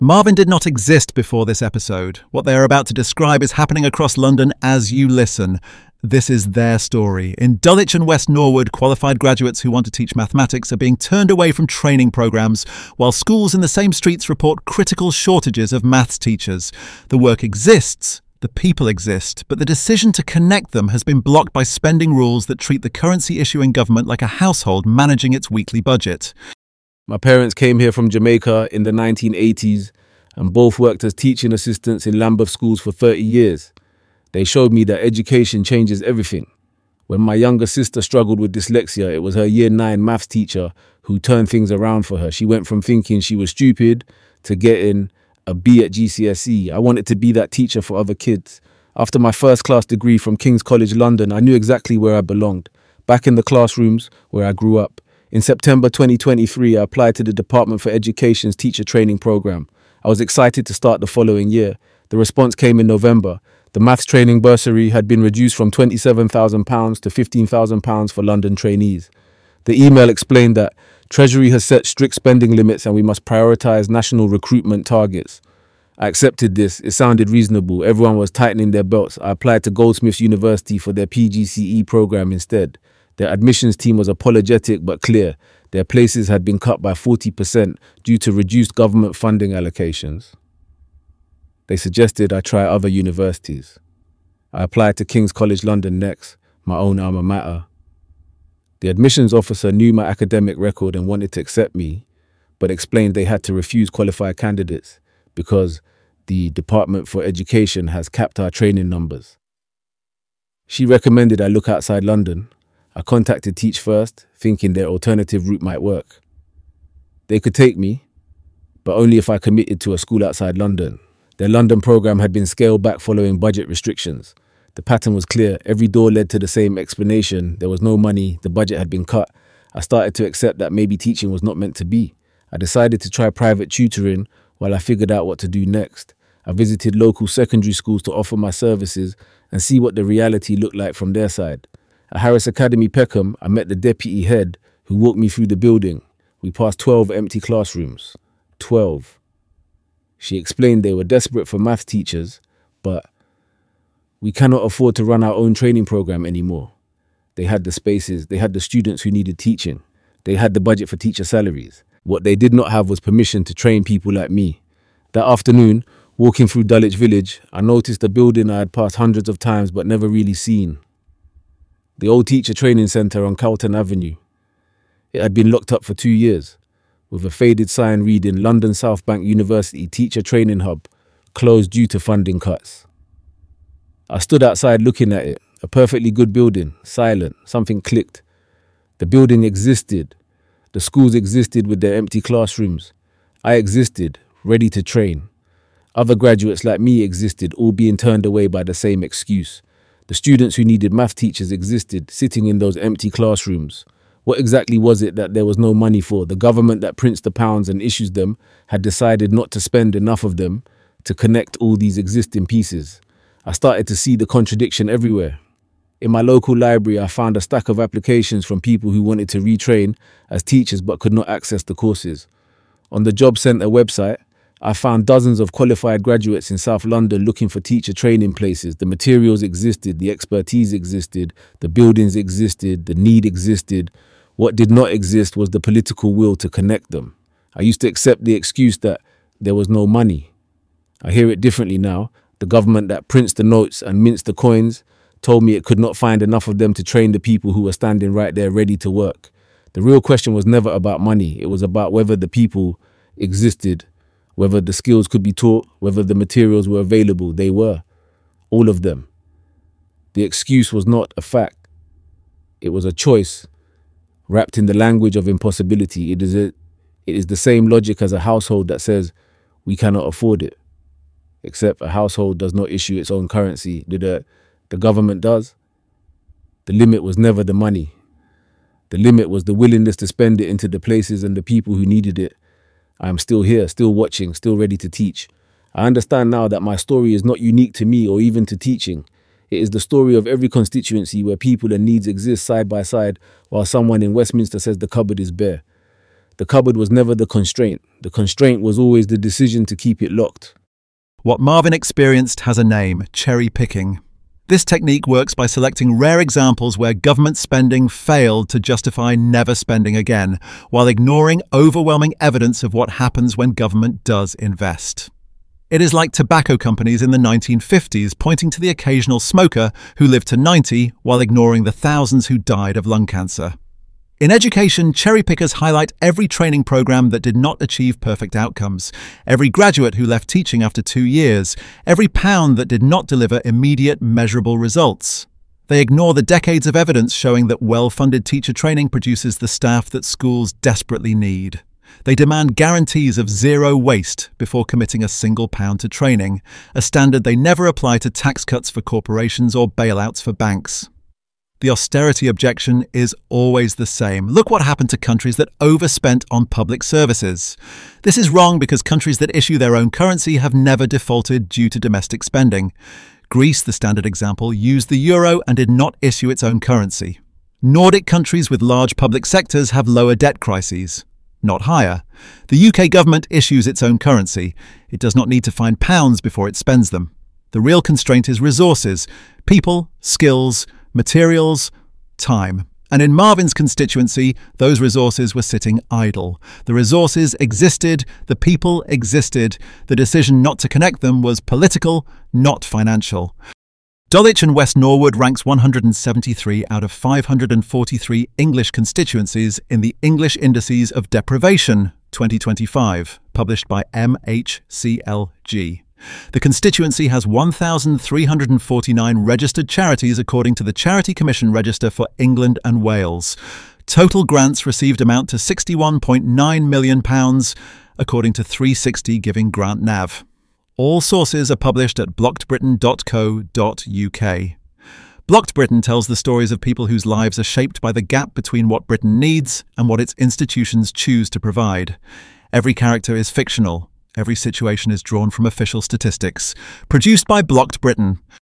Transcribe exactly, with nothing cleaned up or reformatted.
Marvin did not exist before this episode. What they are about to describe is happening across London as you listen. This is their story. In Dulwich and West Norwood, qualified graduates who want to teach mathematics are being turned away from training programmes, while schools in the same streets report critical shortages of maths teachers. The work exists, the people exist, but the decision to connect them has been blocked by spending rules that treat the currency-issuing government like a household managing its weekly budget. My parents came here from Jamaica in the nineteen eighties and both worked as teaching assistants in Lambeth schools for thirty years. They showed me that education changes everything. When my younger sister struggled with dyslexia, it was her year nine maths teacher who turned things around for her. She went from thinking she was stupid to getting a B at G C S E. I wanted to be that teacher for other kids. After my first class degree from King's College London, I knew exactly where I belonged, back in the classrooms where I grew up. In September twenty twenty-three, I applied to the Department for Education's teacher training programme. I was excited to start the following year. The response came in November. The maths training bursary had been reduced from twenty-seven thousand pounds to fifteen thousand pounds for London trainees. The email explained that Treasury has set strict spending limits and we must prioritise national recruitment targets. I accepted this. It sounded reasonable. Everyone was tightening their belts. I applied to Goldsmiths University for their P G C E programme instead. Their admissions team was apologetic but clear. Their places had been cut by forty percent due to reduced government funding allocations. They suggested I try other universities. I applied to King's College London next, my own alma mater. The admissions officer knew my academic record and wanted to accept me, but explained they had to refuse qualified candidates because the Department for Education has capped our training numbers. She recommended I look outside London. I contacted Teach First, thinking their alternative route might work. They could take me, but only if I committed to a school outside London. Their London programme had been scaled back following budget restrictions. The pattern was clear. Every door led to the same explanation. There was no money. The budget had been cut. I started to accept that maybe teaching was not meant to be. I decided to try private tutoring while I figured out what to do next. I visited local secondary schools to offer my services and see what the reality looked like from their side. At Harris Academy Peckham, I met the deputy head who walked me through the building. We passed twelve empty classrooms. twelve. She explained they were desperate for math teachers, but we cannot afford to run our own training program anymore. They had the spaces, they had the students who needed teaching. They had the budget for teacher salaries. What they did not have was permission to train people like me. That afternoon, walking through Dulwich Village, I noticed a building I had passed hundreds of times but never really seen. The old teacher training centre on Carlton Avenue. It had been locked up for two years, with a faded sign reading London South Bank University Teacher Training Hub, closed due to funding cuts. I stood outside looking at it, a perfectly good building, silent, something clicked. The building existed. The schools existed with their empty classrooms. I existed, ready to train. Other graduates like me existed, all being turned away by the same excuse. The students who needed math teachers existed, sitting in those empty classrooms. What exactly was it that there was no money for? The government that prints the pounds and issues them had decided not to spend enough of them to connect all these existing pieces. I started to see the contradiction everywhere. In my local library, I found a stack of applications from people who wanted to retrain as teachers but could not access the courses. On the Job Centre website, I found dozens of qualified graduates in South London looking for teacher training places. The materials existed, the expertise existed, the buildings existed, the need existed. What did not exist was the political will to connect them. I used to accept the excuse that there was no money. I hear it differently now. The government that prints the notes and mints the coins told me it could not find enough of them to train the people who were standing right there ready to work. The real question was never about money. It was about whether the people existed, whether the skills could be taught, whether the materials were available. They were. All of them. The excuse was not a fact. It was a choice wrapped in the language of impossibility. It is a, it is the same logic as a household that says we cannot afford it. Except a household does not issue its own currency. The, the government does. The limit was never the money. The limit was the willingness to spend it into the places and the people who needed it. I am still here, still watching, still ready to teach. I understand now that my story is not unique to me or even to teaching. It is the story of every constituency where people and needs exist side by side while someone in Westminster says the cupboard is bare. The cupboard was never the constraint. The constraint was always the decision to keep it locked. What Marvin experienced has a name: cherry picking. This technique works by selecting rare examples where government spending failed to justify never spending again, while ignoring overwhelming evidence of what happens when government does invest. It is like tobacco companies in the nineteen fifties pointing to the occasional smoker who lived to ninety while ignoring the thousands who died of lung cancer. In education, cherry pickers highlight every training program that did not achieve perfect outcomes, every graduate who left teaching after two years, every pound that did not deliver immediate, measurable results. They ignore the decades of evidence showing that well-funded teacher training produces the staff that schools desperately need. They demand guarantees of zero waste before committing a single pound to training, a standard they never apply to tax cuts for corporations or bailouts for banks. The austerity objection is always the same. Look what happened to countries that overspent on public services. This is wrong because countries that issue their own currency have never defaulted due to domestic spending. Greece, the standard example, used the euro and did not issue its own currency. Nordic countries with large public sectors have lower debt crises, not higher. The U K government issues its own currency. It does not need to find pounds before it spends them. The real constraint is resources: people, skills, materials, time. And in Marvin's constituency, those resources were sitting idle. The resources existed, the people existed. The decision not to connect them was political, not financial. Dulwich and West Norwood ranks one hundred seventy-three out of five hundred forty-three English constituencies in the English Indices of Deprivation twenty twenty-five, published by M H C L G. The constituency has one thousand three hundred forty-nine registered charities according to the Charity Commission Register for England and Wales. Total grants received amount to sixty-one point nine million pounds, according to three sixty Giving Grant Nav. All sources are published at blocked britain dot co dot U K. Blocked Britain tells the stories of people whose lives are shaped by the gap between what Britain needs and what its institutions choose to provide. Every character is fictional. Every situation is drawn from official statistics. Produced by Blocked Britain.